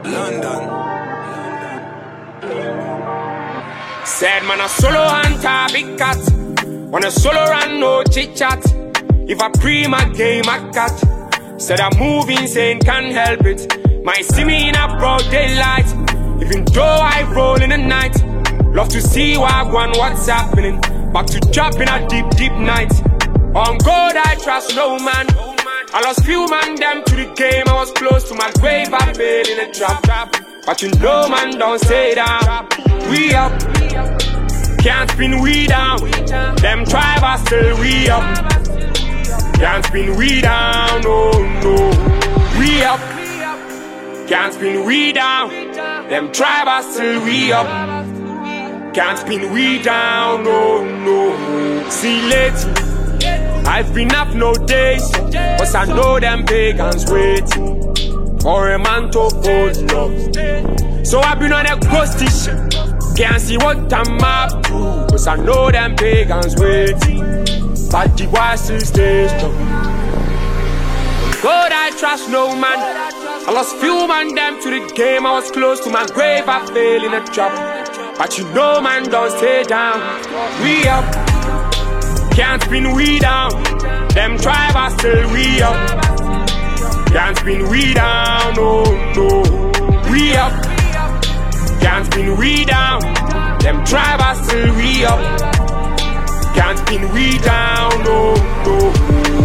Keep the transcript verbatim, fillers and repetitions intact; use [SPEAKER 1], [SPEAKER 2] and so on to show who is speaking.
[SPEAKER 1] London.
[SPEAKER 2] Said man a solo hunter, big cat. Wanna solo run, no chit chat. If I pre my game, I got. Said I'm moving, insane, can't help it. Might see me in a broad daylight. Even though I roll in the night. Love to see wagwan, what's happening. Back to dropping a deep, deep night. On God I trust no man. I lost few man them to the game. I was close to my grave, I fell in a trap. But you know man, don't say that. We up, can't spin we down. Them tribe are still we up. Can't spin we down, no, no. We up, can't spin we down. Them tribe are still we up. Can't spin we down, no, no. See late, I've been up no days, but I know them pagans waiting for a man to hold love. So I've been on a ghosty shit. Can't see what I'm up to, cause I know them pagans waiting. But the boy still stays strong. God I trust no man. I lost few man them to the game. I was close to my grave, I fell in a trap. But you know man, don't stay down. We up, can't spin we down. Them tribe are still we up. Can't spin we down, no, no. We up, can't spin we down. Them tribe are still we up. Can't spin we down, no, no.